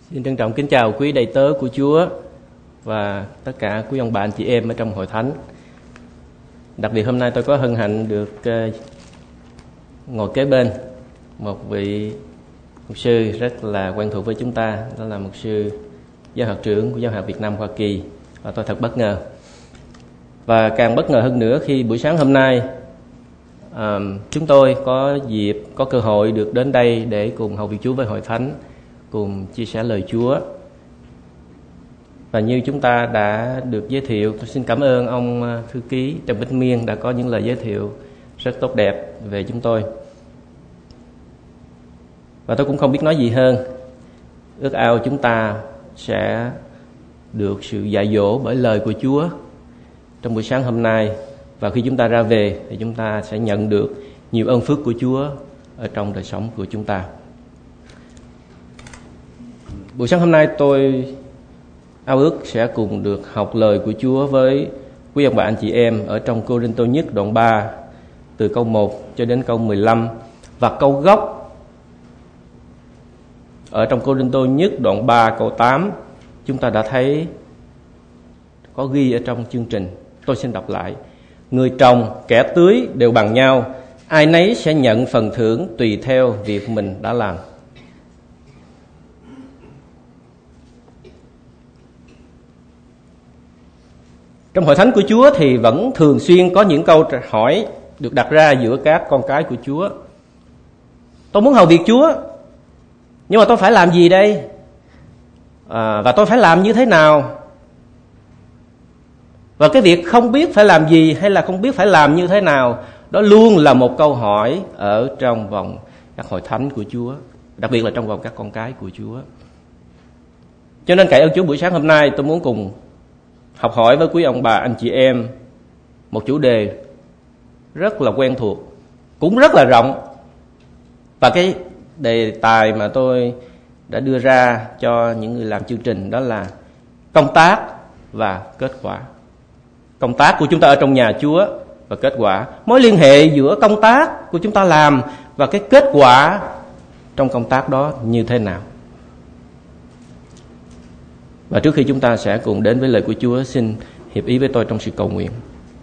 Xin trân trọng kính chào quý đầy tớ của Chúa và tất cả quý ông bà anh chị em ở trong hội thánh. Đặc biệt hôm nay tôi có hân hạnh được ngồi kế bên một vị mục sư rất là quen thuộc với chúng ta, đó là mục sư giáo học trưởng của Giáo hội Việt Nam Hoa Kỳ, và tôi thật bất ngờ. Và càng bất ngờ hơn nữa khi buổi sáng hôm nay chúng tôi có dịp, có cơ hội được đến đây để cùng hầu việc Chúa với hội thánh, cùng chia sẻ lời Chúa. Và như chúng ta đã được giới thiệu, tôi xin cảm ơn ông thư ký Trần Bích Miên đã có những lời giới thiệu rất tốt đẹp về chúng tôi. Và tôi cũng không biết nói gì hơn. Ước ao chúng ta sẽ được sự dạy dỗ bởi lời của Chúa trong buổi sáng hôm nay. Và khi chúng ta ra về thì chúng ta sẽ nhận được nhiều ơn phước của Chúa ở trong đời sống của chúng ta. Buổi sáng hôm nay tôi ao ước sẽ cùng được học lời của Chúa với quý ông bà anh chị em ở trong Cô-rinh-tô nhất đoạn 3 từ câu 1 cho đến câu 15, và câu gốc ở trong Cô-rinh-tô nhất đoạn 3 câu 8 chúng ta đã thấy có ghi ở trong chương trình. Tôi xin đọc lại: người trồng kẻ tưới đều bằng nhau, ai nấy sẽ nhận phần thưởng tùy theo việc mình đã làm. Trong hội thánh của Chúa thì vẫn thường xuyên có những câu hỏi được đặt ra giữa các con cái của Chúa. Tôi muốn hầu việc Chúa, nhưng mà tôi phải làm gì đây? Và tôi phải làm như thế nào? Và cái việc không biết phải làm gì hay là không biết phải làm như thế nào, đó luôn là một câu hỏi ở trong vòng các hội thánh của Chúa, đặc biệt là trong vòng các con cái của Chúa. Cho nên cậy ơn Chúa, buổi sáng hôm nay tôi muốn cùng học hỏi với quý ông bà anh chị em một chủ đề rất là quen thuộc, cũng rất là rộng. Và cái đề tài mà tôi đã đưa ra cho những người làm chương trình đó là công tác và kết quả. Công tác của chúng ta ở trong nhà Chúa và kết quả, mối liên hệ giữa công tác của chúng ta làm và cái kết quả trong công tác đó như thế nào. Và trước khi chúng ta sẽ cùng đến với lời của Chúa, xin hiệp ý với tôi trong sự cầu nguyện.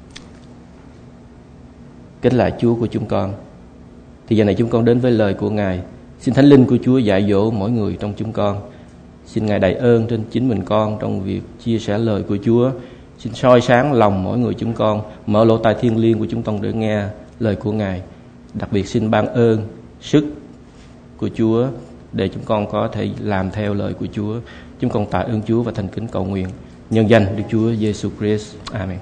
Kính lạy Chúa của chúng con, thì giờ này chúng con đến với lời của Ngài. Xin Thánh Linh của Chúa dạy dỗ mỗi người trong chúng con. Xin Ngài đầy ơn trên chính mình con trong việc chia sẻ lời của Chúa. Xin soi sáng lòng mỗi người chúng con, mở lỗ tai thiên liêng của chúng con để nghe lời của Ngài. Đặc biệt xin ban ơn sức của Chúa để chúng con có thể làm theo lời của Chúa. Chúng con tạ ơn Chúa và thành kính cầu nguyện nhân danh Đức Chúa Giêsu Christ. Amen.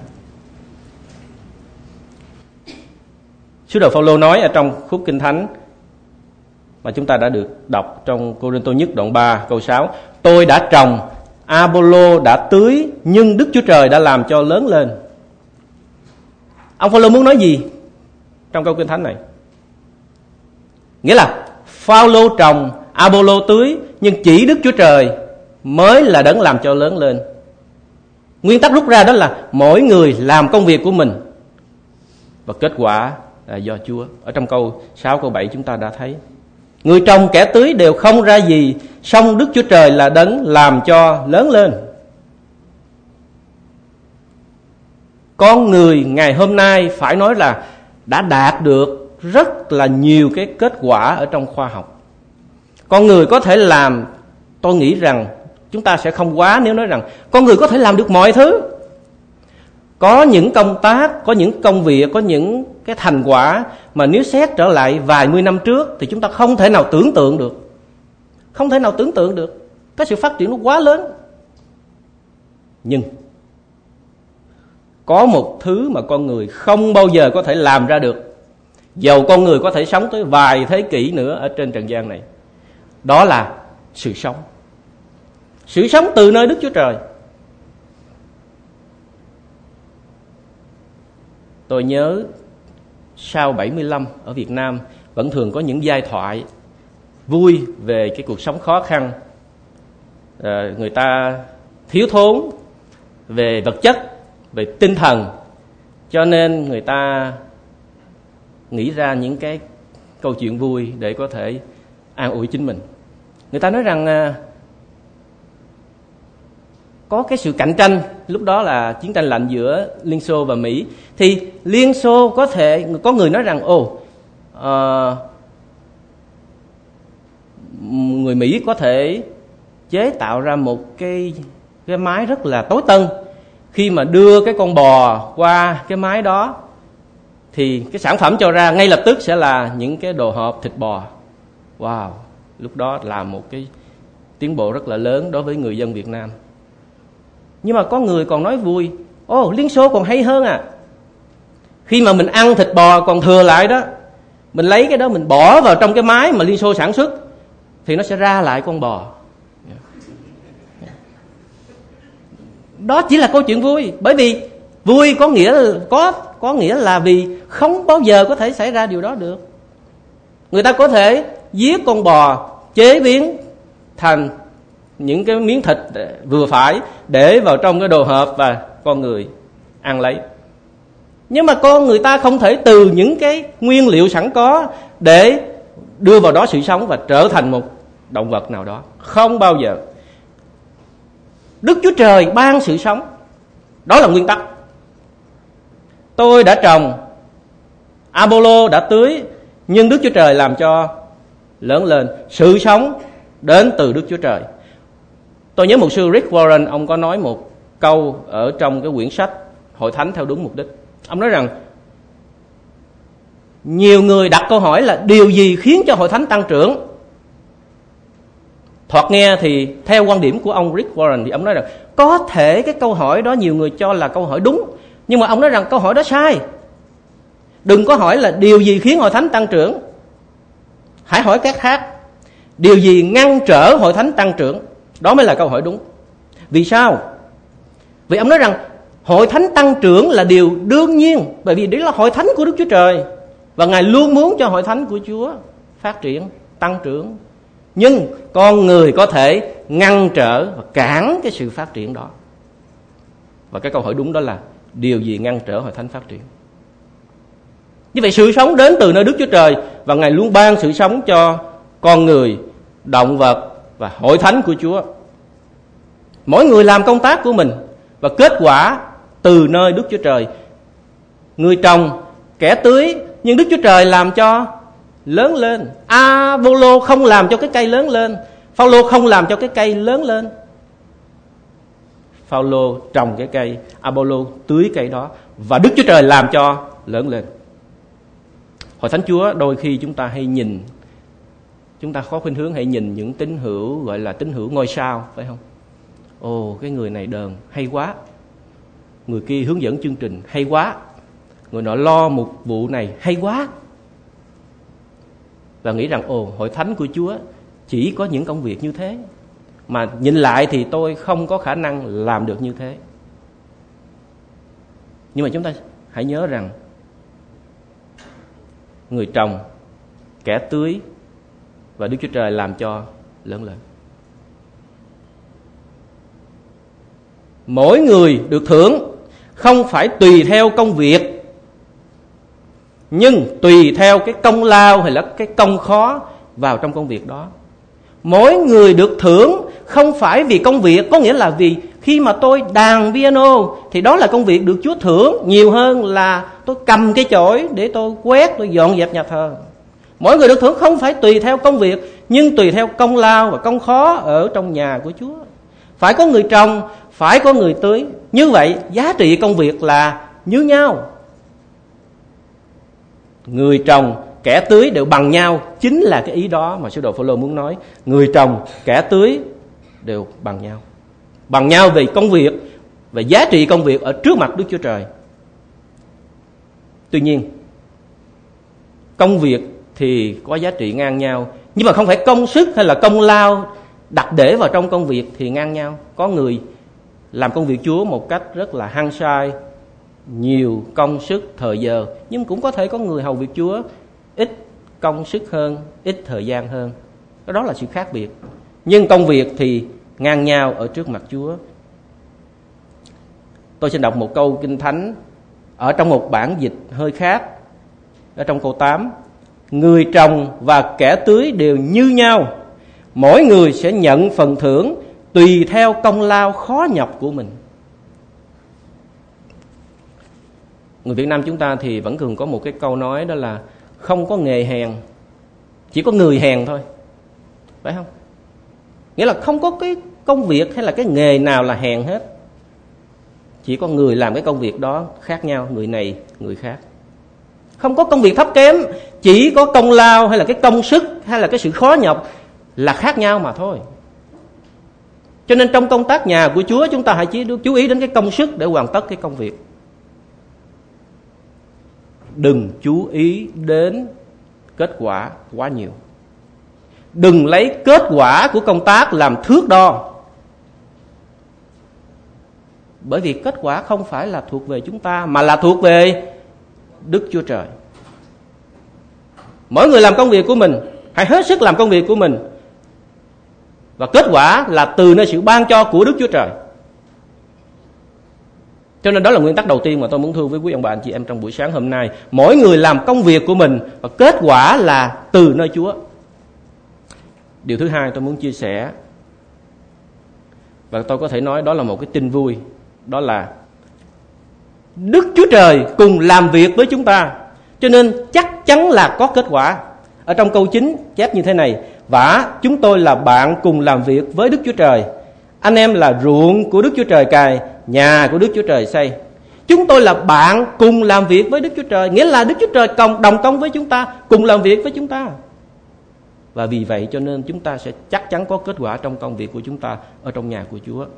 Sứ đồ Phaolô nói ở trong khúc Kinh Thánh mà chúng ta đã được đọc trong Cô-rinh-tô nhất đoạn 3 câu 6: tôi đã trồng, Apollo đã tưới, nhưng Đức Chúa Trời đã làm cho lớn lên. Ông Phaolô muốn nói gì trong câu Kinh Thánh này? Nghĩa là Phaolô trồng, Apollo tưới, nhưng chỉ Đức Chúa Trời mới là đấng làm cho lớn lên. Nguyên tắc rút ra đó là mỗi người làm công việc của mình và kết quả là do Chúa. Ở trong câu 6 câu 7 chúng ta đã thấy người trồng kẻ tưới đều không ra gì, song Đức Chúa Trời là đấng làm cho lớn lên. Con người ngày hôm nay phải nói là đã đạt được rất là nhiều cái kết quả ở trong khoa học. Con người có thể làm, tôi nghĩ rằng chúng ta sẽ không quá nếu nói rằng con người có thể làm được mọi thứ. Có những công tác, có những công việc, có những cái thành quả mà nếu xét trở lại vài mươi năm trước thì chúng ta không thể nào tưởng tượng được. Không thể nào tưởng tượng được. Cái sự phát triển nó quá lớn. Nhưng có một thứ mà con người không bao giờ có thể làm ra được, dầu con người có thể sống tới vài thế kỷ nữa ở trên trần gian này. Đó là sự sống. Sự sống từ nơi Đức Chúa Trời. Tôi nhớ sau 75 ở Việt Nam vẫn thường có những giai thoại vui về cái cuộc sống khó khăn. Người ta thiếu thốn về vật chất, về tinh thần, cho nên người ta nghĩ ra những cái câu chuyện vui để có thể an ủi chính mình. Người ta nói rằng có cái sự cạnh tranh, lúc đó là chiến tranh lạnh giữa Liên Xô và Mỹ, thì Liên Xô có người nói rằng người Mỹ có thể chế tạo ra một cái máy rất là tối tân, khi mà đưa cái con bò qua cái máy đó thì cái sản phẩm cho ra ngay lập tức sẽ là những cái đồ hộp thịt bò. Wow, lúc đó là một cái tiến bộ rất là lớn đối với người dân Việt Nam. Nhưng mà có người còn nói vui, Liên Xô còn hay hơn à. Khi mà mình ăn thịt bò còn thừa lại đó, mình lấy cái đó mình bỏ vào trong cái máy mà Liên Xô sản xuất thì nó sẽ ra lại con bò. Đó chỉ là câu chuyện vui, bởi vì vui có nghĩa là vì không bao giờ có thể xảy ra điều đó được. Người ta có thể giết con bò, chế biến thành những cái miếng thịt vừa phải để vào trong cái đồ hộp và con người ăn lấy. Nhưng mà người ta không thể từ những cái nguyên liệu sẵn có để đưa vào đó sự sống và trở thành một động vật nào đó. Không bao giờ. Đức Chúa Trời ban sự sống. Đó là nguyên tắc. Tôi đã trồng, Apollo đã tưới, nhưng Đức Chúa Trời làm cho lớn lên. Sự sống đến từ Đức Chúa Trời. Tôi nhớ mục sư Rick Warren, ông có nói một câu ở trong cái quyển sách Hội Thánh theo đúng mục đích. Ông nói rằng nhiều người đặt câu hỏi là điều gì khiến cho Hội Thánh tăng trưởng. Thoạt nghe thì theo quan điểm của ông Rick Warren thì ông nói rằng có thể cái câu hỏi đó nhiều người cho là câu hỏi đúng, nhưng mà ông nói rằng câu hỏi đó sai. Đừng có hỏi là điều gì khiến Hội Thánh tăng trưởng, hãy hỏi các khác. Điều gì ngăn trở Hội Thánh tăng trưởng, đó mới là câu hỏi đúng. Vì sao? Vì ông nói rằng Hội Thánh tăng trưởng là điều đương nhiên, bởi vì đấy là Hội Thánh của Đức Chúa Trời, và Ngài luôn muốn cho Hội Thánh của Chúa phát triển, tăng trưởng. Nhưng con người có thể ngăn trở và cản cái sự phát triển đó. Và cái câu hỏi đúng đó là điều gì ngăn trở Hội Thánh phát triển. Như vậy sự sống đến từ nơi Đức Chúa Trời, và Ngài luôn ban sự sống cho con người, động vật và Hội Thánh của Chúa. Mỗi người làm công tác của mình, và kết quả từ nơi Đức Chúa Trời. Người trồng, kẻ tưới, nhưng Đức Chúa Trời làm cho lớn lên. Apollo không làm cho cái cây lớn lên, Phao-lô không làm cho cái cây lớn lên. Phao-lô trồng cái cây, Apollo tưới cây đó, và Đức Chúa Trời làm cho lớn lên. Hội Thánh Chúa đôi khi chúng ta có khuynh hướng hãy nhìn những tín hữu gọi là tín hữu ngôi sao, phải không? Cái người này đờn hay quá, người kia hướng dẫn chương trình hay quá, người nọ lo một vụ này hay quá, và nghĩ rằng Hội Thánh của Chúa chỉ có những công việc như thế, mà nhìn lại thì tôi không có khả năng làm được như thế. Nhưng mà chúng ta hãy nhớ rằng người trồng, kẻ tưới và Đức Chúa Trời làm cho lớn lên. Mỗi người được thưởng không phải tùy theo công việc, nhưng tùy theo cái công lao hay là cái công khó vào trong công việc đó. Mỗi người được thưởng không phải vì công việc, có nghĩa là vì khi mà tôi đàn piano thì đó là công việc được Chúa thưởng nhiều hơn là tôi cầm cái chổi để tôi quét, tôi dọn dẹp nhà thờ. Mỗi người được thưởng không phải tùy theo công việc, nhưng tùy theo công lao và công khó ở trong nhà của Chúa. Phải có người trồng, phải có người tưới. Như vậy giá trị công việc là như nhau. Người trồng, kẻ tưới đều bằng nhau. Chính là cái ý đó mà sứ đồ Phao-lô muốn nói. Người trồng, kẻ tưới đều bằng nhau. Bằng nhau về công việc, về giá trị công việc ở trước mặt Đức Chúa Trời. Tuy nhiên, công việc thì có giá trị ngang nhau, nhưng mà không phải công sức hay là công lao đặt để vào trong công việc thì ngang nhau. Có người làm công việc Chúa một cách rất là hăng say, nhiều công sức, thời giờ, nhưng cũng có thể có người hầu việc Chúa ít công sức hơn, ít thời gian hơn. Đó là sự khác biệt. Nhưng công việc thì ngang nhau ở trước mặt Chúa. Tôi xin đọc một câu Kinh Thánh ở trong một bản dịch hơi khác. Ở trong câu 8, người trồng và kẻ tưới đều như nhau, mỗi người sẽ nhận phần thưởng tùy theo công lao khó nhọc của mình. Người Việt Nam chúng ta thì vẫn thường có một cái câu nói, đó là không có nghề hèn, chỉ có người hèn thôi, phải không? Nghĩa là không có cái công việc hay là cái nghề nào là hèn hết, chỉ có người làm cái công việc đó khác nhau, người này người khác. Không có công việc thấp kém, chỉ có công lao hay là cái công sức hay là cái sự khó nhọc là khác nhau mà thôi. Cho nên trong công tác nhà của Chúa, chúng ta hãy chú ý đến cái công sức để hoàn tất cái công việc. Đừng chú ý đến kết quả quá nhiều. Đừng lấy kết quả của công tác làm thước đo. Bởi vì kết quả không phải là thuộc về chúng ta, mà là thuộc về Đức Chúa Trời. Mỗi người làm công việc của mình, hãy hết sức làm công việc của mình, và kết quả là từ nơi sự ban cho của Đức Chúa Trời. Cho nên đó là nguyên tắc đầu tiên mà tôi muốn thưa với quý ông bà anh chị em trong buổi sáng hôm nay. Mỗi người làm công việc của mình, và kết quả là từ nơi Chúa. Điều thứ hai tôi muốn chia sẻ, và tôi có thể nói đó là một cái tin vui, đó là Đức Chúa Trời cùng làm việc với chúng ta, cho nên chắc chắn là có kết quả. Ở trong câu 9 chép như thế này: Vả chúng tôi là bạn cùng làm việc với Đức Chúa Trời, anh em là ruộng của Đức Chúa Trời cày, nhà của Đức Chúa Trời xây. Chúng tôi là bạn cùng làm việc với Đức Chúa Trời, nghĩa là Đức Chúa Trời đồng công với chúng ta, cùng làm việc với chúng ta. Và vì vậy cho nên chúng ta sẽ chắc chắn có kết quả trong công việc của chúng ta ở trong nhà của Chúa.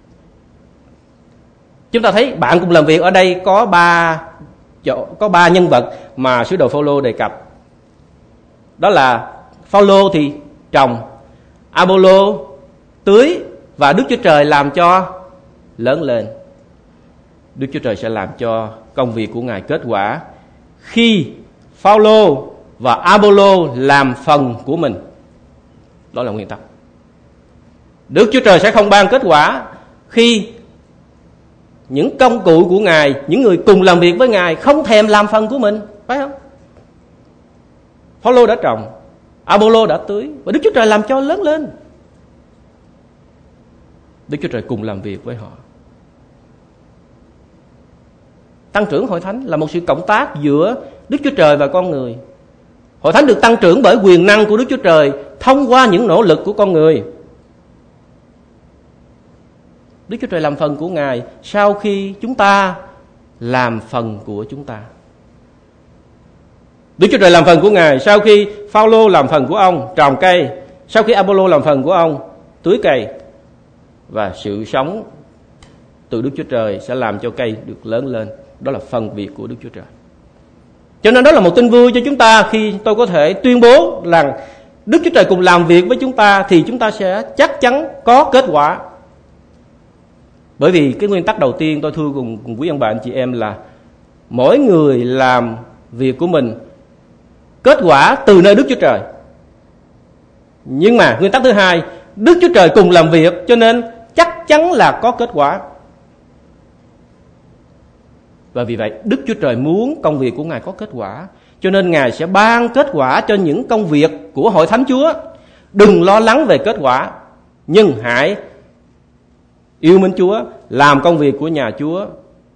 Chúng ta thấy bạn cùng làm việc ở đây có ba nhân vật mà sứ đồ Phao-lô đề cập. Đó là Phao-lô thì trồng, A-pô-lô tưới, và Đức Chúa Trời làm cho lớn lên. Đức Chúa Trời sẽ làm cho công việc của Ngài kết quả khi Phao-lô và A-pô-lô làm phần của mình. Đó là nguyên tắc. Đức Chúa Trời sẽ không ban kết quả khi những công cụ của Ngài, những người cùng làm việc với Ngài không thèm làm phần của mình, phải không? Phao-lô đã trồng, A-pô-lô đã tưới, và Đức Chúa Trời làm cho lớn lên. Đức Chúa Trời cùng làm việc với họ. Tăng trưởng hội thánh là một sự cộng tác giữa Đức Chúa Trời và con người. Hội thánh được tăng trưởng bởi quyền năng của Đức Chúa Trời thông qua những nỗ lực của con người. Đức Chúa Trời làm phần của Ngài sau khi chúng ta làm phần của chúng ta. Đức Chúa Trời làm phần của Ngài sau khi Phao-lô làm phần của ông trồng cây, sau khi A-pô-lô làm phần của ông tưới cây. Và sự sống từ Đức Chúa Trời sẽ làm cho cây được lớn lên. Đó là phần việc của Đức Chúa Trời. Cho nên đó là một tin vui cho chúng ta khi tôi có thể tuyên bố rằng Đức Chúa Trời cùng làm việc với chúng ta, thì chúng ta sẽ chắc chắn có kết quả. Bởi vì cái nguyên tắc đầu tiên tôi thưa cùng quý ông bà anh chị em là mỗi người làm việc của mình, kết quả từ nơi Đức Chúa Trời. Nhưng mà nguyên tắc thứ hai, Đức Chúa Trời cùng làm việc, cho nên chắc chắn là có kết quả. Và vì vậy Đức Chúa Trời muốn công việc của Ngài có kết quả, cho nên Ngài sẽ ban kết quả cho những công việc của hội thánh Chúa. Đừng lo lắng về kết quả, nhưng hãy yêu mến Chúa, làm công việc của nhà Chúa.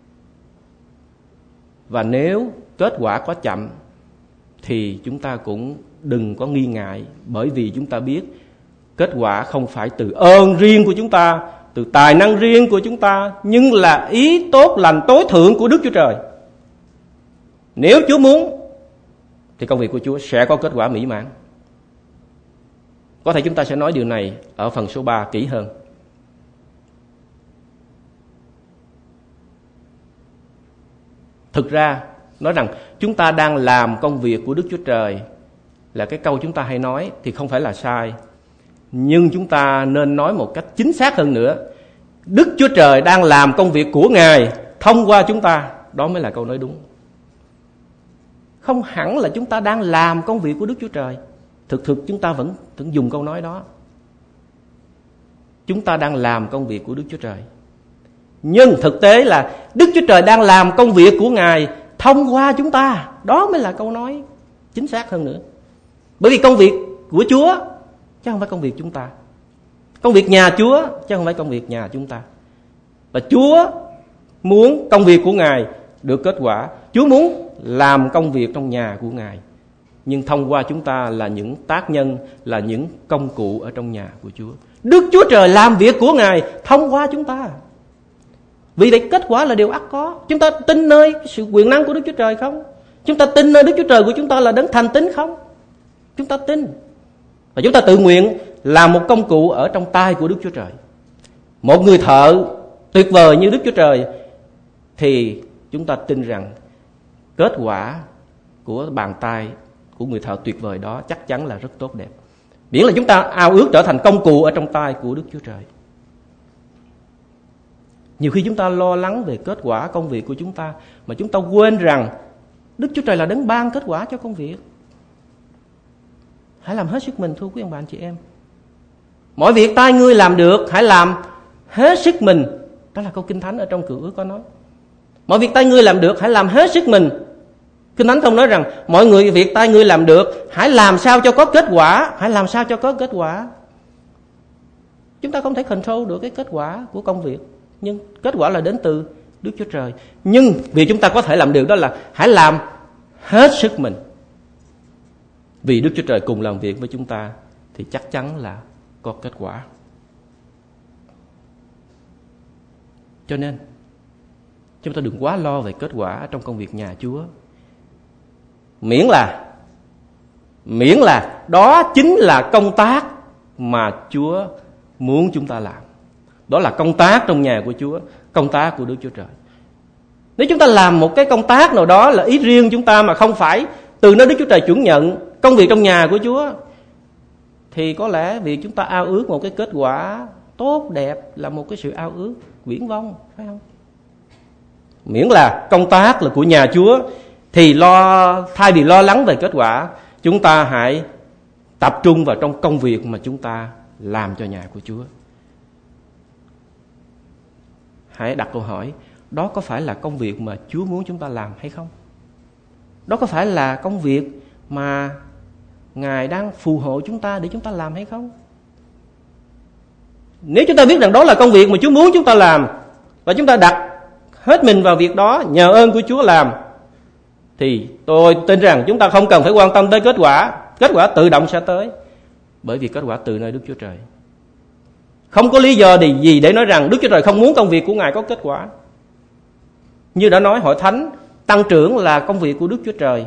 Và nếu kết quả có chậm thì chúng ta cũng đừng có nghi ngại, bởi vì chúng ta biết kết quả không phải từ ơn riêng của chúng ta, từ tài năng riêng của chúng ta, nhưng là ý tốt lành tối thượng của Đức Chúa Trời. Nếu Chúa muốn thì công việc của Chúa sẽ có kết quả mỹ mãn. Có thể chúng ta sẽ nói điều này ở phần số 3 kỹ hơn. Thực ra nói rằng chúng ta đang làm công việc của Đức Chúa Trời là cái câu chúng ta hay nói thì không phải là sai. Nhưng chúng ta nên nói một cách chính xác hơn nữa. Đức Chúa Trời đang làm công việc của Ngài thông qua chúng ta. Đó mới là câu nói đúng. Không hẳn là chúng ta đang làm công việc của Đức Chúa Trời. Thực chúng ta vẫn dùng câu nói đó. Chúng ta đang làm công việc của Đức Chúa Trời. Nhưng thực tế là Đức Chúa Trời đang làm công việc của Ngài thông qua chúng ta. Đó mới là câu nói chính xác hơn nữa. Bởi vì công việc của Chúa chứ không phải công việc chúng ta. Công việc nhà Chúa chứ không phải công việc nhà chúng ta. Và Chúa muốn công việc của Ngài được kết quả. Chúa muốn làm công việc trong nhà của Ngài, nhưng thông qua chúng ta là những tác nhân, là những công cụ ở trong nhà của Chúa. Đức Chúa Trời làm việc của Ngài thông qua chúng ta. Vì vậy kết quả là điều ắt có. Chúng ta tin nơi sự quyền năng của Đức Chúa Trời không? Chúng ta tin nơi Đức Chúa Trời của chúng ta là đấng thành tín không? Chúng ta tin. Và chúng ta tự nguyện làm một công cụ ở trong tay của Đức Chúa Trời. Một người thợ tuyệt vời như Đức Chúa Trời, thì chúng ta tin rằng kết quả của bàn tay của người thợ tuyệt vời đó chắc chắn là rất tốt đẹp. Miễn là chúng ta ao ước trở thành công cụ ở trong tay của Đức Chúa Trời. Nhiều khi chúng ta lo lắng về kết quả công việc của chúng ta, mà chúng ta quên rằng Đức Chúa Trời là đấng ban kết quả cho công việc. Hãy làm hết sức mình, thưa quý ông bà anh chị em. Mọi việc tay ngươi làm được, hãy làm hết sức mình. Đó là câu Kinh Thánh ở trong Cựu Ước có nói. Mọi việc tay ngươi làm được, hãy làm hết sức mình. Kinh Thánh không nói rằng mọi người việc tay ngươi làm được, hãy làm sao cho có kết quả. Hãy làm sao cho có kết quả. Chúng ta không thể control được cái kết quả của công việc, nhưng kết quả là đến từ Đức Chúa Trời. Nhưng vì chúng ta có thể làm được, đó là hãy làm hết sức mình. Vì Đức Chúa Trời cùng làm việc với chúng ta, thì chắc chắn là có kết quả. Cho nên chúng ta đừng quá lo về kết quả trong công việc nhà Chúa. Miễn là đó chính là công tác mà Chúa muốn chúng ta làm. Đó là công tác trong nhà của Chúa, công tác của Đức Chúa Trời. Nếu chúng ta làm một cái công tác nào đó là ý riêng chúng ta, mà không phải từ nơi Đức Chúa Trời chuẩn nhận công việc trong nhà của Chúa, thì có lẽ vì chúng ta ao ước một cái kết quả tốt đẹp là một cái sự ao ước viển vông, phải không? Miễn là công tác là của nhà Chúa, thì thay vì lo lắng về kết quả, chúng ta hãy tập trung vào trong công việc mà chúng ta làm cho nhà của Chúa. Hãy đặt câu hỏi, đó có phải là công việc mà Chúa muốn chúng ta làm hay không? Đó có phải là công việc mà Ngài đang phù hộ chúng ta để chúng ta làm hay không? Nếu chúng ta biết rằng đó là công việc mà Chúa muốn chúng ta làm, và chúng ta đặt hết mình vào việc đó, nhờ ơn của Chúa làm, thì tôi tin rằng chúng ta không cần phải quan tâm tới kết quả. Kết quả tự động sẽ tới, bởi vì kết quả từ nơi Đức Chúa Trời. Không có lý do gì để nói rằng Đức Chúa Trời không muốn công việc của Ngài có kết quả. Như đã nói, hội thánh tăng trưởng là công việc của Đức Chúa Trời.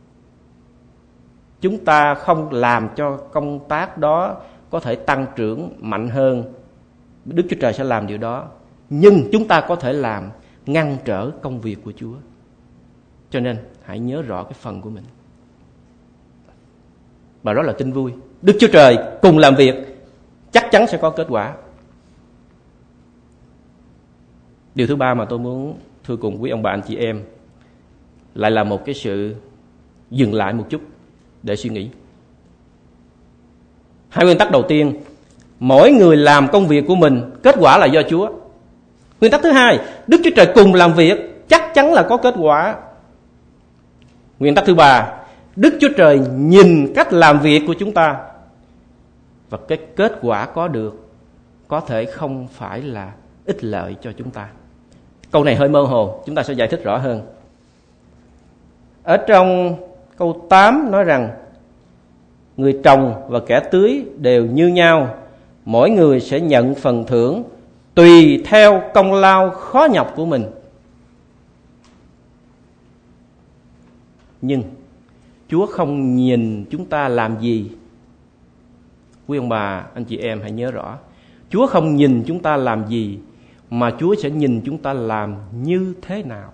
Chúng ta không làm cho công tác đó có thể tăng trưởng mạnh hơn, Đức Chúa Trời sẽ làm điều đó. Nhưng chúng ta có thể làm ngăn trở công việc của Chúa. Cho nên hãy nhớ rõ cái phần của mình. Và đó là tin vui. Đức Chúa Trời cùng làm việc, chắc chắn sẽ có kết quả. Điều thứ ba mà tôi muốn thưa cùng quý ông bà anh chị em lại là một cái sự dừng lại một chút để suy nghĩ. Hai nguyên tắc đầu tiên, mỗi người làm công việc của mình, kết quả là do Chúa. Nguyên tắc thứ hai, Đức Chúa Trời cùng làm việc, chắc chắn là có kết quả. Nguyên tắc thứ ba, Đức Chúa Trời nhìn cách làm việc của chúng ta, và cái kết quả có được có thể không phải là ích lợi cho chúng ta. Câu này hơi mơ hồ, chúng ta sẽ giải thích rõ hơn. Ở trong câu 8 nói rằng người trồng và kẻ tưới đều như nhau, mỗi người sẽ nhận phần thưởng tùy theo công lao khó nhọc của mình. Nhưng Chúa không nhìn chúng ta làm gì. Quý ông bà, anh chị em hãy nhớ rõ, Chúa không nhìn chúng ta làm gì, mà Chúa sẽ nhìn chúng ta làm như thế nào.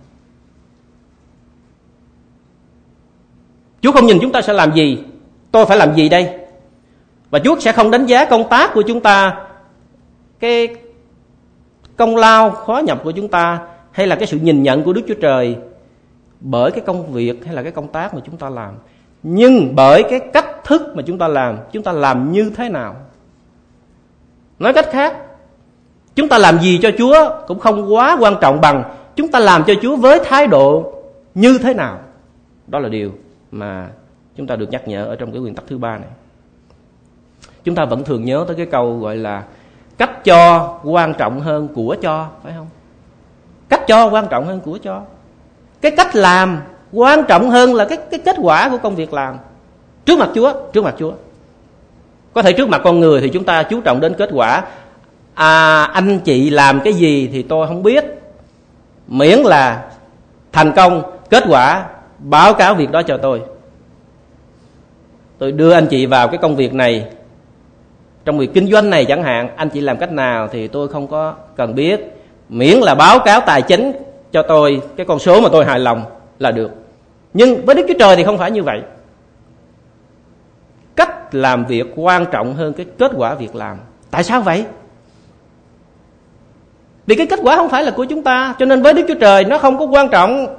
Chúa không nhìn chúng ta sẽ làm gì, tôi phải làm gì đây. Và Chúa sẽ không đánh giá công tác của chúng ta, cái công lao khó nhọc của chúng ta, hay là cái sự nhìn nhận của Đức Chúa Trời bởi cái công việc hay là cái công tác mà chúng ta làm, nhưng bởi cái cách thức mà chúng ta làm như thế nào. Nói cách khác, chúng ta làm gì cho Chúa cũng không quá quan trọng bằng chúng ta làm cho Chúa với thái độ như thế nào. Đó là điều mà chúng ta được nhắc nhở ở trong cái nguyên tắc thứ ba này. Chúng ta vẫn thường nhớ tới cái câu gọi là cách cho quan trọng hơn của cho, phải không? Cách cho quan trọng hơn của cho. Cái cách làm quan trọng hơn là cái kết quả của công việc làm. Trước mặt Chúa, trước mặt Chúa. Có thể trước mặt con người thì chúng ta chú trọng đến kết quả. Anh chị làm cái gì thì tôi không biết, miễn là thành công, kết quả, báo cáo việc đó cho tôi. Tôi đưa anh chị vào cái công việc này, trong việc kinh doanh này chẳng hạn, anh chị làm cách nào thì tôi không có cần biết, miễn là báo cáo tài chính cho tôi cái con số mà tôi hài lòng là được. Nhưng với Đức Chúa Trời thì không phải như vậy. Cách làm việc quan trọng hơn cái kết quả việc làm. Tại sao vậy? Vì cái kết quả không phải là của chúng ta, cho nên với Đức Chúa Trời nó không có quan trọng.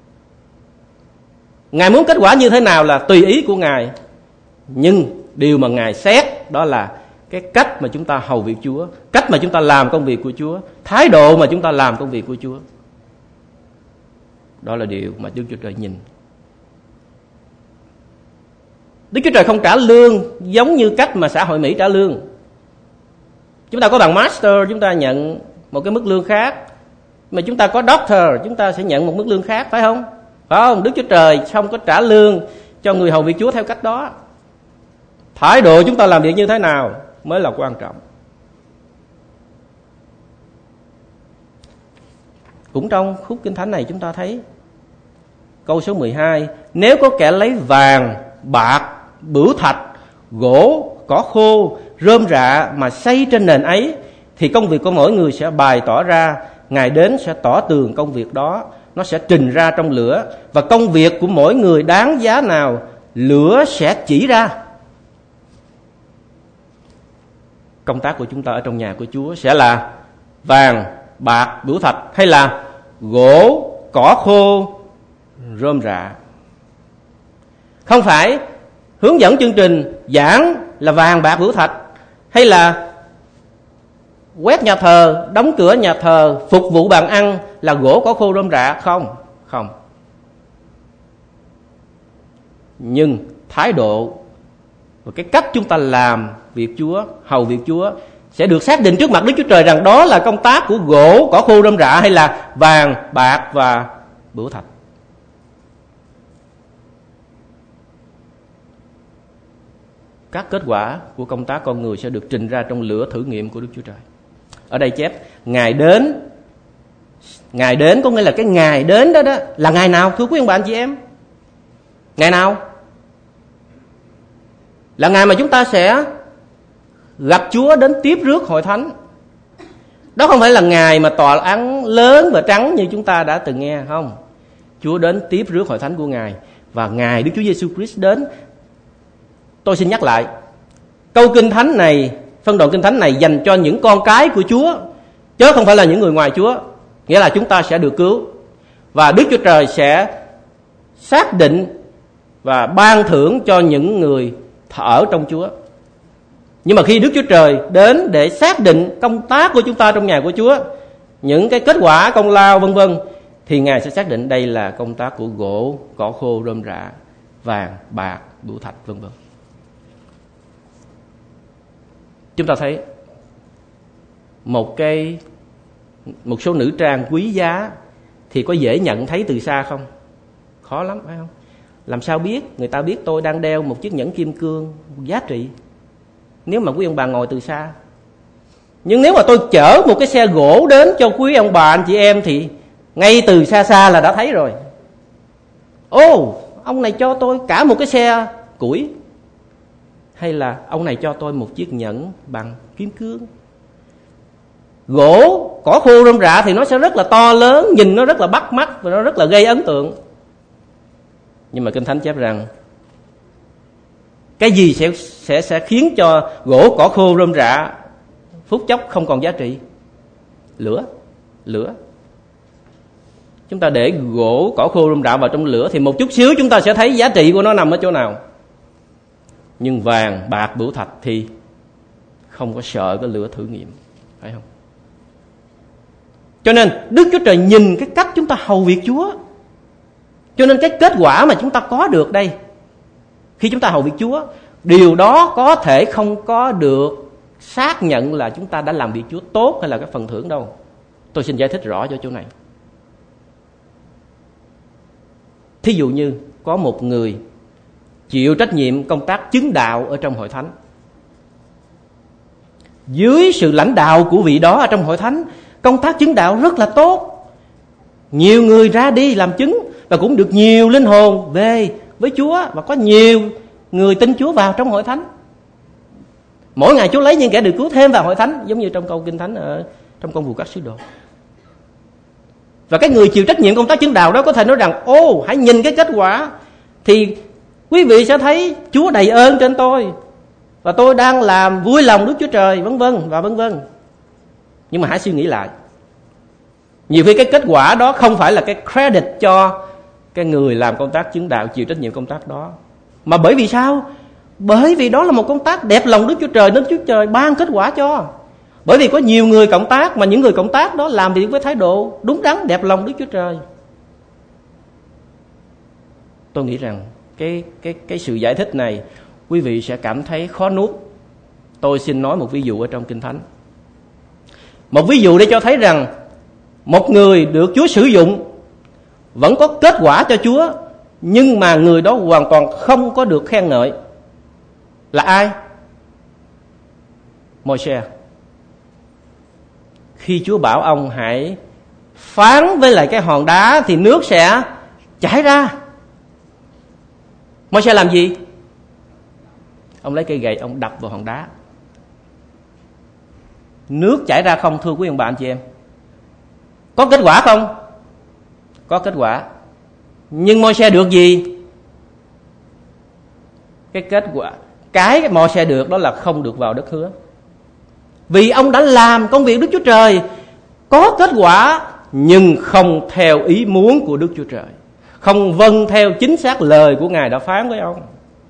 Ngài muốn kết quả như thế nào là tùy ý của Ngài. Nhưng điều mà Ngài xét đó là cái cách mà chúng ta hầu việc Chúa, cách mà chúng ta làm công việc của Chúa, thái độ mà chúng ta làm công việc của Chúa. Đó là điều mà Đức Chúa Trời nhìn. Đức Chúa Trời không trả lương giống như cách mà xã hội Mỹ trả lương. Chúng ta có bằng master, chúng ta nhận một cái mức lương khác. Mà chúng ta có doctor, chúng ta sẽ nhận một mức lương khác, phải không? Phải không? Đức Chúa Trời không có trả lương cho người hầu việc Chúa theo cách đó. Thái độ chúng ta làm việc như thế nào mới là quan trọng. Cũng trong khúc Kinh Thánh này chúng ta thấy câu số 12: nếu có kẻ lấy vàng, bạc, bửu thạch, gỗ, cỏ khô, rơm rạ mà xây trên nền ấy, thì công việc của mỗi người sẽ bày tỏ ra. Ngài đến sẽ tỏ tường công việc đó, nó sẽ trình ra trong lửa, và công việc của mỗi người đáng giá nào, lửa sẽ chỉ ra. Công tác của chúng ta ở trong nhà của Chúa sẽ là vàng, bạc, bửu thạch, hay là gỗ, cỏ khô, rơm rạ. Không phải hướng dẫn chương trình giảng là vàng, bạc, bửu thạch, hay là quét nhà thờ, đóng cửa nhà thờ, phục vụ bàn ăn là gỗ, cỏ khô, rơm rạ. Không. Nhưng thái độ và cái cách chúng ta làm việc Chúa, hầu việc Chúa sẽ được xác định trước mặt Đức Chúa Trời rằng đó là công tác của gỗ, cỏ khô, rơm rạ, hay là vàng, bạc và bửu thạch. Các kết quả của công tác con người sẽ được trình ra trong lửa thử nghiệm của Đức Chúa Trời. Ở đây chép Ngài đến. Ngài đến có nghĩa là cái ngày đến đó là ngày nào, thưa quý ông bà anh chị em? Ngày nào? Là ngày mà chúng ta sẽ gặp Chúa đến tiếp rước hội thánh. Đó không phải là ngày mà tòa án lớn và trắng như chúng ta đã từng nghe, không. Chúa đến tiếp rước hội thánh của Ngài, và ngày Đức Chúa Giêsu Christ đến. Tôi xin nhắc lại, câu Kinh Thánh này, phân đoạn Kinh Thánh này dành cho những con cái của Chúa, chứ không phải là những người ngoài Chúa. Nghĩa là chúng ta sẽ được cứu, và Đức Chúa Trời sẽ xác định và ban thưởng cho những người ở trong Chúa. Nhưng mà khi Đức Chúa Trời đến để xác định công tác của chúng ta trong nhà của Chúa, những cái kết quả công lao vân vân, thì Ngài sẽ xác định đây là công tác của gỗ, cỏ khô, rơm rạ, vàng, bạc, bửu thạch vân vân. Chúng ta thấy một số nữ trang quý giá thì có dễ nhận thấy từ xa không? Khó lắm, phải không? Làm sao biết người ta biết tôi đang đeo một chiếc nhẫn kim cương giá trị nếu mà quý ông bà ngồi từ xa? Nhưng nếu mà tôi chở một cái xe gỗ đến cho quý ông bà anh chị em thì ngay từ xa xa là đã thấy rồi. Ông này cho tôi cả một cái xe củi, hay là ông này cho tôi một chiếc nhẫn bằng kim cương. Gỗ, cỏ khô, rơm rạ thì nó sẽ rất là to lớn, nhìn nó rất là bắt mắt và nó rất là gây ấn tượng. Nhưng mà Kinh Thánh chép rằng cái gì sẽ khiến cho gỗ, cỏ khô, rơm rạ phút chốc không còn giá trị? Lửa. Chúng ta để gỗ, cỏ khô, rơm rạ vào trong lửa thì một chút xíu chúng ta sẽ thấy giá trị của nó nằm ở chỗ nào. Nhưng vàng, bạc, bửu thạch thì không có sợ cái lửa thử nghiệm, phải không? Cho nên Đức Chúa Trời nhìn cái cách chúng ta hầu việc Chúa. Cho nên cái kết quả mà chúng ta có được đây, khi chúng ta hầu việc Chúa, điều đó có thể không có được xác nhận là chúng ta đã làm việc Chúa tốt hay là cái phần thưởng đâu. Tôi xin giải thích rõ cho chỗ này. Thí dụ như có một người chịu trách nhiệm công tác chứng đạo ở trong hội thánh. Dưới sự lãnh đạo của vị đó ở trong hội thánh, công tác chứng đạo rất là tốt. Nhiều người ra đi làm chứng và cũng được nhiều linh hồn về với Chúa, và có nhiều người tin Chúa vào trong hội thánh. Mỗi ngày Chúa lấy những kẻ được cứu thêm vào hội thánh, giống như trong câu Kinh Thánh ở trong Công vụ các sứ đồ. Và cái người chịu trách nhiệm công tác chứng đạo đó có thể nói rằng: ô, hãy nhìn cái kết quả thì quý vị sẽ thấy Chúa đầy ơn trên tôi, và tôi đang làm vui lòng Đức Chúa Trời, vân vân và vân vân. Nhưng mà hãy suy nghĩ lại, nhiều khi cái kết quả đó không phải là cái credit cho cái người làm công tác chứng đạo, chịu trách nhiệm công tác đó. Mà bởi vì sao? Bởi vì đó là một công tác đẹp lòng Đức Chúa Trời, nên Đức Chúa Trời ban kết quả cho. Bởi vì có nhiều người cộng tác, mà những người cộng tác đó làm việc với thái độ đúng đắn, đẹp lòng Đức Chúa Trời. Tôi nghĩ rằng cái sự giải thích này quý vị sẽ cảm thấy khó nuốt. Tôi xin nói một ví dụ ở trong Kinh Thánh. Một ví dụ để cho thấy rằng một người được Chúa sử dụng vẫn có kết quả cho Chúa, nhưng mà người đó hoàn toàn không có được khen ngợi. Là ai? Môi-se. Khi Chúa bảo ông hãy phán với lại cái hòn đá thì nước sẽ chảy ra, Môi-se làm gì? Ông lấy cây gậy, ông đập vào hòn đá. Nước chảy ra không, thưa quý ông bà anh chị em? Có kết quả không? Có kết quả. Nhưng Môi-se được gì? Cái kết quả, cái Môi-se được đó là không được vào đất hứa. Vì ông đã làm công việc Đức Chúa Trời, có kết quả, nhưng không theo ý muốn của Đức Chúa Trời, không vâng theo chính xác lời của Ngài đã phán với ông.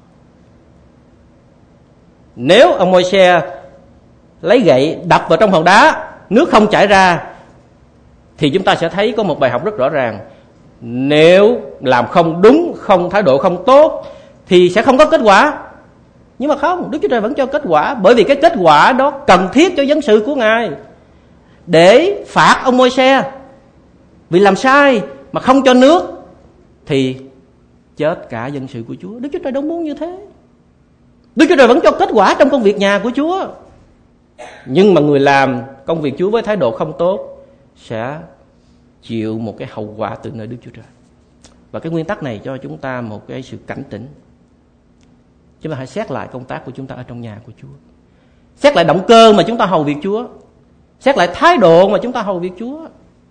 Nếu ông Môi-se lấy gậy đập vào trong hòn đá, nước không chảy ra, thì chúng ta sẽ thấy có một bài học rất rõ ràng. Nếu làm không đúng, không thái độ không tốt thì sẽ không có kết quả. Nhưng mà không, Đức Chúa Trời vẫn cho kết quả, bởi vì cái kết quả đó cần thiết cho dân sự của Ngài, để phạt ông Môi-se vì làm sai mà không cho nước thì chết cả dân sự của Chúa. Đức Chúa Trời đâu muốn như thế. Đức Chúa Trời vẫn cho kết quả trong công việc nhà của Chúa, nhưng mà người làm công việc Chúa với thái độ không tốt sẽ chịu một cái hậu quả từ nơi Đức Chúa Trời. Và cái nguyên tắc này cho chúng ta một cái sự cảnh tỉnh. Chúng ta hãy xét lại công tác của chúng ta ở trong nhà của Chúa, xét lại động cơ mà chúng ta hầu việc Chúa, xét lại thái độ mà chúng ta hầu việc Chúa.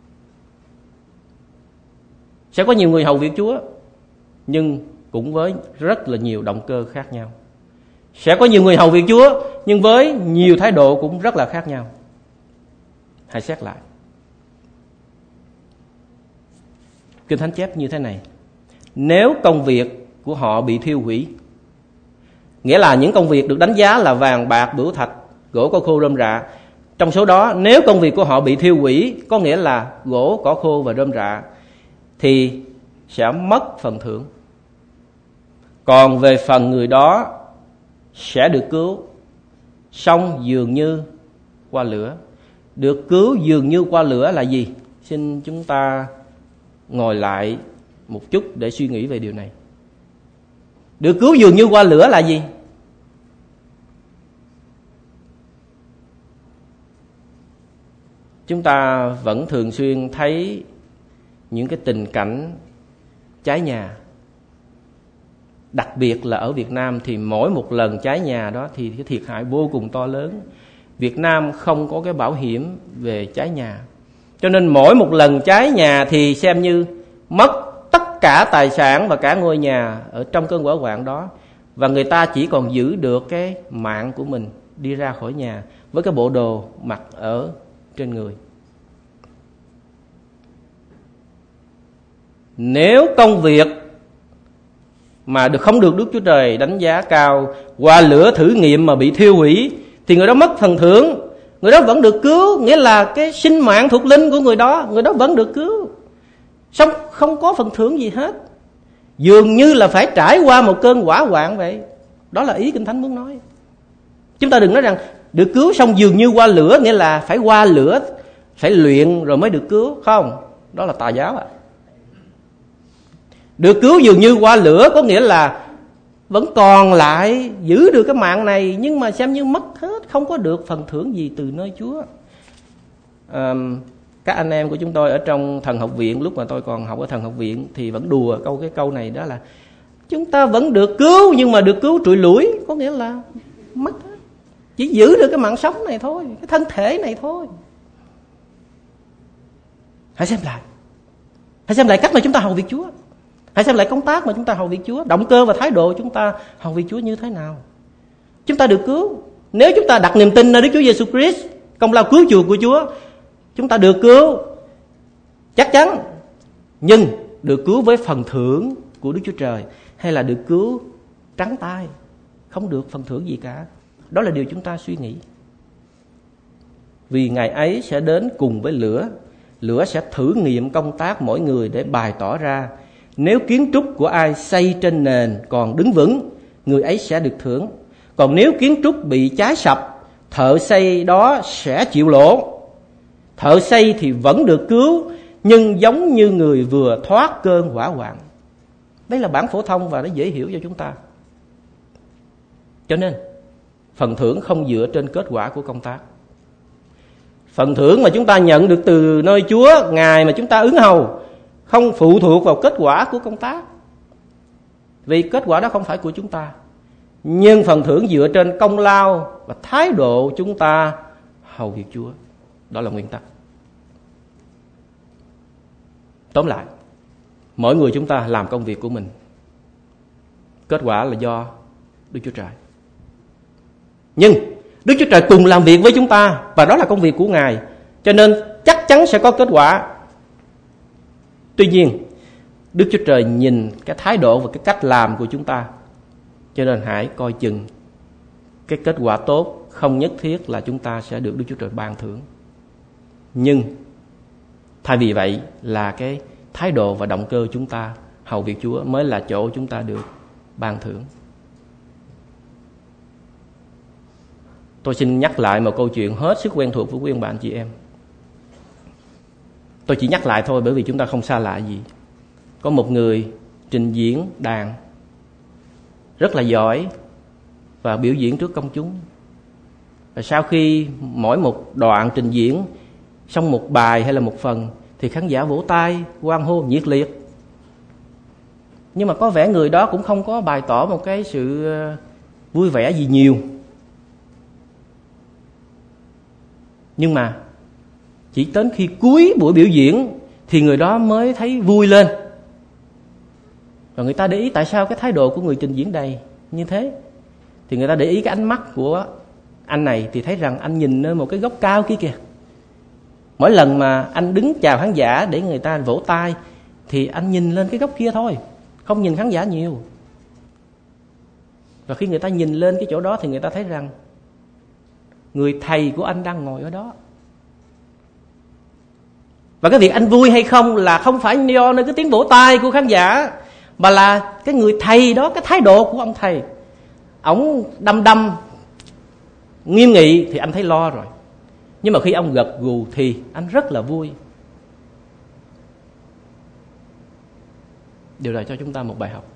Sẽ có nhiều người hầu việc Chúa nhưng cũng với rất là nhiều động cơ khác nhau. Sẽ có nhiều người hầu việc Chúa nhưng với nhiều thái độ cũng rất là khác nhau. Hãy xét lại. Kinh Thánh chép như thế này: nếu công việc của họ bị thiêu hủy, nghĩa là những công việc được đánh giá là vàng, bạc, bửu thạch, gỗ, cỏ khô, rơm rạ, trong số đó nếu công việc của họ bị thiêu hủy, có nghĩa là gỗ, cỏ khô và rơm rạ, thì sẽ mất phần thưởng. Còn về phần người đó sẽ được cứu, song dường như qua lửa. Được cứu dường như qua lửa là gì? Xin chúng ta ngồi lại một chút để suy nghĩ về điều này. Được cứu dường như qua lửa là gì? Chúng ta vẫn thường xuyên thấy những cái tình cảnh cháy nhà. Đặc biệt là ở Việt Nam thì mỗi một lần cháy nhà đó thì cái thiệt hại vô cùng to lớn. Việt Nam không có cái bảo hiểm về cháy nhà, cho nên mỗi một lần cháy nhà thì xem như mất tất cả tài sản và cả ngôi nhà ở trong cơn hỏa hoạn đó. Và người ta chỉ còn giữ được cái mạng của mình đi ra khỏi nhà với cái bộ đồ mặc ở trên người. Nếu công việc mà không được Đức Chúa Trời đánh giá cao, qua lửa thử nghiệm mà bị thiêu hủy, thì người đó mất phần thưởng. Người đó vẫn được cứu, nghĩa là cái sinh mạng thuộc linh của người đó vẫn được cứu, xong không có phần thưởng gì hết, dường như là phải trải qua một cơn hỏa hoạn vậy. Đó là ý Kinh Thánh muốn nói. Chúng ta đừng nói rằng được cứu xong dường như qua lửa, nghĩa là phải qua lửa, phải luyện rồi mới được cứu. Không, đó là tà giáo ạ. Được cứu dường như qua lửa có nghĩa là vẫn còn lại, giữ được cái mạng này, nhưng mà xem như mất hết, không có được phần thưởng gì từ nơi Chúa. Các anh em của chúng tôi ở trong thần học viện, lúc mà tôi còn học ở thần học viện thì vẫn đùa cái câu này, đó là chúng ta vẫn được cứu nhưng mà được cứu trụi lủi, có nghĩa là mất hết. Chỉ giữ được cái mạng sống này thôi, cái thân thể này thôi. Hãy xem lại cách mà chúng ta hầu việc Chúa. Hãy xem lại công tác mà chúng ta hầu việc Chúa, động cơ và thái độ chúng ta hầu việc Chúa như thế nào. Chúng ta được cứu, nếu chúng ta đặt niềm tin nơi Đức Chúa Giêsu Christ, công lao cứu chuộc của Chúa, chúng ta được cứu chắc chắn, nhưng được cứu với phần thưởng của Đức Chúa Trời, hay là được cứu trắng tay, không được phần thưởng gì cả. Đó là điều chúng ta suy nghĩ. Vì ngày ấy sẽ đến cùng với lửa, lửa sẽ thử nghiệm công tác mỗi người để bày tỏ ra. Nếu kiến trúc của ai xây trên nền còn đứng vững, người ấy sẽ được thưởng. Còn nếu kiến trúc bị cháy sập, thợ xây đó sẽ chịu lỗ. Thợ xây thì vẫn được cứu, nhưng giống như người vừa thoát cơn hỏa hoạn. Đây là bản phổ thông và nó dễ hiểu cho chúng ta. Cho nên phần thưởng không dựa trên kết quả của công tác. Phần thưởng mà chúng ta nhận được từ nơi Chúa, ngày mà chúng ta ứng hầu, không phụ thuộc vào kết quả của công tác, vì kết quả đó không phải của chúng ta. Nhưng phần thưởng dựa trên công lao và thái độ chúng ta hầu việc Chúa. Đó là nguyên tắc. Tóm lại, mỗi người chúng ta làm công việc của mình, kết quả là do Đức Chúa Trời. Nhưng Đức Chúa Trời cùng làm việc với chúng ta, và đó là công việc của Ngài, cho nên chắc chắn sẽ có kết quả. Tuy nhiên, Đức Chúa Trời nhìn cái thái độ và cái cách làm của chúng ta, cho nên hãy coi chừng cái kết quả tốt không nhất thiết là chúng ta sẽ được Đức Chúa Trời ban thưởng. Nhưng thay vì vậy là cái thái độ và động cơ chúng ta hầu việc Chúa mới là chỗ chúng ta được ban thưởng. Tôi xin nhắc lại một câu chuyện hết sức quen thuộc với quý ông bà anh chị em. Tôi chỉ nhắc lại thôi bởi vì chúng ta không xa lạ gì. Có một người trình diễn đàn rất là giỏi và biểu diễn trước công chúng. Và sau khi mỗi một đoạn trình diễn xong một bài hay là một phần thì khán giả vỗ tay, hoan hô nhiệt liệt. Nhưng mà có vẻ người đó cũng không có bày tỏ một cái sự vui vẻ gì nhiều. Nhưng mà chỉ đến khi cuối buổi biểu diễn thì người đó mới thấy vui lên. Và người ta để ý tại sao cái thái độ của người trình diễn đầy như thế. Thì người ta để ý cái ánh mắt của anh này thì thấy rằng anh nhìn lên một cái góc cao kia kìa. Mỗi lần mà anh đứng chào khán giả để người ta vỗ tay thì anh nhìn lên cái góc kia thôi, không nhìn khán giả nhiều. Và khi người ta nhìn lên cái chỗ đó thì người ta thấy rằng người thầy của anh đang ngồi ở đó. Và cái việc anh vui hay không là không phải do nơi cái tiếng vỗ tay của khán giả, mà là cái người thầy đó, cái thái độ của ông thầy. Ông đăm nghiêm nghị thì anh thấy lo rồi. Nhưng mà khi ông gật gù thì anh rất là vui. Điều này cho chúng ta một bài học.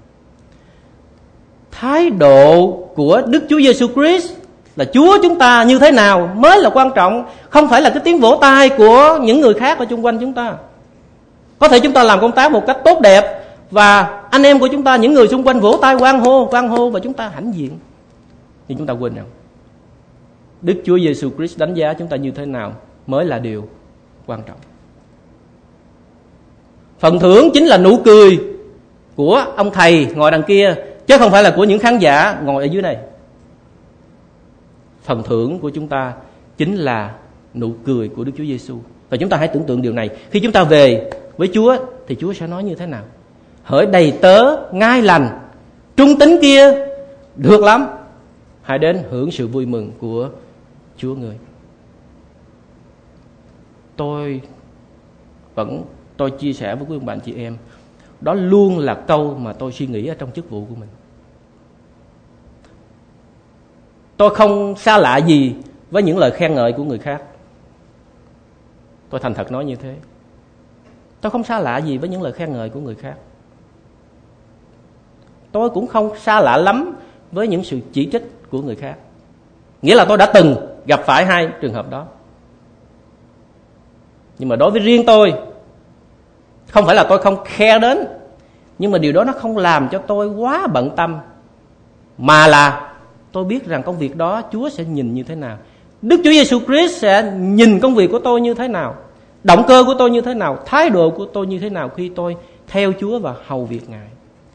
Thái độ của Đức Chúa Giêsu Christ là Chúa chúng ta như thế nào mới là quan trọng, không phải là cái tiếng vỗ tay của những người khác ở xung quanh chúng ta. Có thể chúng ta làm công tác một cách tốt đẹp và anh em của chúng ta, những người xung quanh vỗ tay hoan hô và chúng ta hãnh diện. Nhưng chúng ta quên rằng Đức Chúa Giêsu Christ đánh giá chúng ta như thế nào mới là điều quan trọng. Phần thưởng chính là nụ cười của ông thầy ngồi đằng kia, chứ không phải là của những khán giả ngồi ở dưới này. Phần thưởng của chúng ta chính là nụ cười của Đức Chúa Giêsu. Và chúng ta hãy tưởng tượng điều này. Khi chúng ta về với Chúa thì Chúa sẽ nói như thế nào? Hỡi đầy tớ ngai lành, trung tín kia, được lắm, hãy đến hưởng sự vui mừng của Chúa người. Tôi chia sẻ với quý ông bạn chị em, đó luôn là câu mà tôi suy nghĩ ở trong chức vụ của mình. Tôi không xa lạ gì với những lời khen ngợi của người khác. Tôi thành thật nói như thế. Tôi không xa lạ gì với những lời khen ngợi của người khác. Tôi cũng không xa lạ lắm với những sự chỉ trích của người khác. Nghĩa là tôi đã từng gặp phải hai trường hợp đó. Nhưng mà đối với riêng tôi, không phải là tôi không khe đến, nhưng mà điều đó nó không làm cho tôi quá bận tâm, mà là tôi biết rằng công việc đó Chúa sẽ nhìn như thế nào. Đức Chúa Giêsu Christ sẽ nhìn công việc của tôi như thế nào, động cơ của tôi như thế nào, thái độ của tôi như thế nào khi tôi theo Chúa và hầu việc Ngài.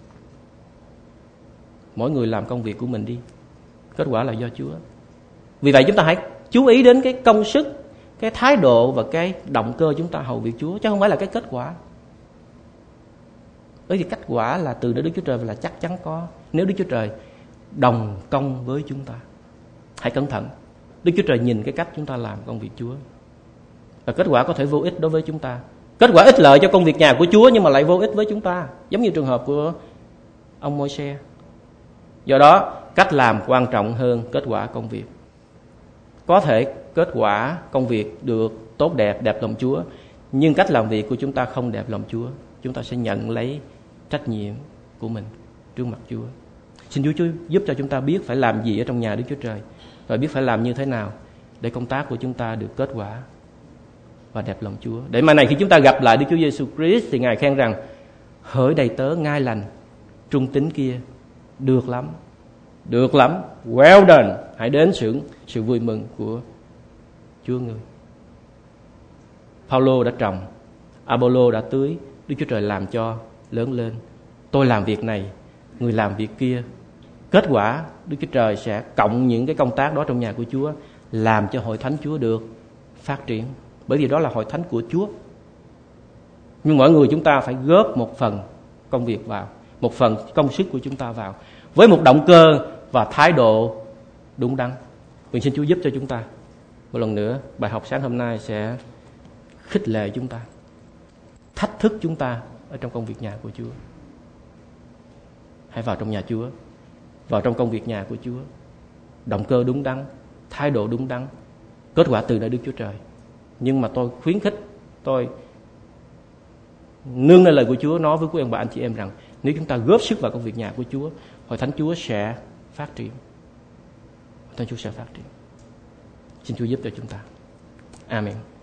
Mỗi người làm công việc của mình đi, kết quả là do Chúa. Vì vậy chúng ta hãy chú ý đến cái công sức, cái thái độ và cái động cơ chúng ta hầu việc Chúa, chứ không phải là cái kết quả. Bởi vì kết quả là từ Đức Chúa Trời và là chắc chắn có, nếu Đức Chúa Trời đồng công với chúng ta. Hãy cẩn thận, Đức Chúa Trời nhìn cái cách chúng ta làm công việc Chúa, và kết quả có thể vô ích đối với chúng ta. Kết quả ích lợi cho công việc nhà của Chúa nhưng mà lại vô ích với chúng ta, giống như trường hợp của ông Môi-se. Do đó cách làm quan trọng hơn kết quả công việc. Có thể kết quả công việc được tốt đẹp, đẹp lòng Chúa, nhưng cách làm việc của chúng ta không đẹp lòng Chúa, chúng ta sẽ nhận lấy trách nhiệm của mình trước mặt Chúa. Xin Chúa giúp cho chúng ta biết phải làm gì ở trong nhà Đức Chúa Trời, và biết phải làm như thế nào để công tác của chúng ta được kết quả và đẹp lòng Chúa. Để mai này khi chúng ta gặp lại Đức Chúa Giêsu Christ thì Ngài khen rằng: hỡi đầy tớ ngai lành, trung tín kia, được lắm, well done. Hãy đến sự vui mừng của Chúa ngươi. Phaolô đã trồng, Apollo đã tưới, Đức Chúa Trời làm cho lớn lên. Tôi làm việc này, người làm việc kia. Kết quả Đức Chúa Trời sẽ cộng những cái công tác đó trong nhà của Chúa, làm cho hội thánh Chúa được phát triển. Bởi vì đó là hội thánh của Chúa. Nhưng mỗi người chúng ta phải góp một phần công việc vào, một phần công sức của chúng ta vào, với một động cơ và thái độ đúng đắn. Nguyện xin Chúa giúp cho chúng ta. Một lần nữa, bài học sáng hôm nay sẽ khích lệ chúng ta, thách thức chúng ta ở trong công việc nhà của Chúa. Hãy vào trong nhà Chúa, vào trong công việc nhà của Chúa, động cơ đúng đắn, thái độ đúng đắn, kết quả từ nơi Đức Chúa Trời. Nhưng mà tôi khuyến khích, tôi nương nơi lời của Chúa nói với quý ông bà anh chị em rằng nếu chúng ta góp sức vào công việc nhà của Chúa, hội thánh Chúa sẽ phát triển. Hội thánh Chúa sẽ phát triển. Xin Chúa giúp cho chúng ta. Amen.